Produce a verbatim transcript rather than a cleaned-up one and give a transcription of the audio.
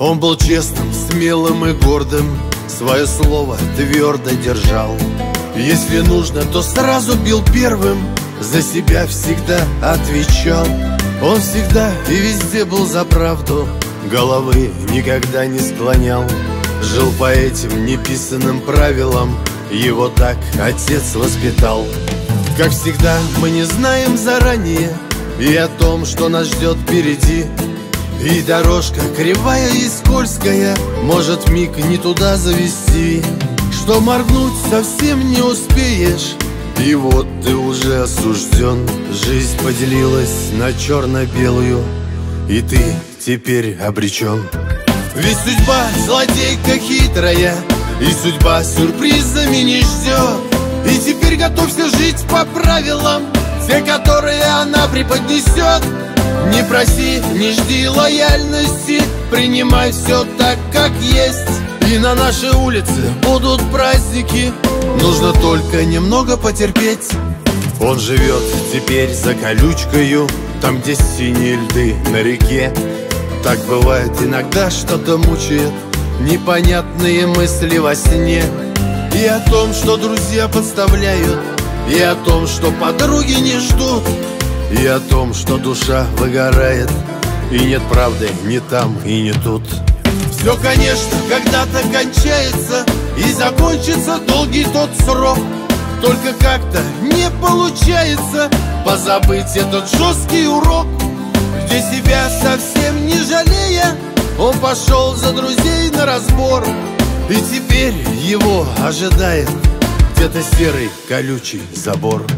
Он был честным, смелым и гордым, свое слово твердо держал. Если нужно, то сразу бил первым, за себя всегда отвечал. Он всегда и везде был за правду, головы никогда не склонял. Жил по этим неписанным правилам, его так отец воспитал. Как всегда, мы не знаем заранее и о том, что нас ждет впереди. И дорожка кривая и скользкая может миг не туда завести, что моргнуть совсем не успеешь, и вот ты уже осужден. Жизнь поделилась на черно-белую, и ты теперь обречен. Ведь судьба злодейка хитрая, и судьба сюрпризами не ждет. И теперь готовься жить по правилам, те, которые она преподнесет. Не проси, не жди лояльности, принимай все так, как есть. И на нашей улице будут праздники, нужно только немного потерпеть. Он живет теперь за колючкою, там, где синие льды на реке. Так бывает иногда, что-то мучает, непонятные мысли во сне. И о том, что друзья подставляют, и о том, что подруги не ждут, и о том, что душа выгорает, и нет правды ни там и ни тут. Все, конечно, когда-то кончается, и закончится долгий тот срок. Только как-то не получается позабыть этот жесткий урок, где себя совсем не жалея, он пошел за друзей на разбор. И теперь его ожидает где-то серый колючий забор.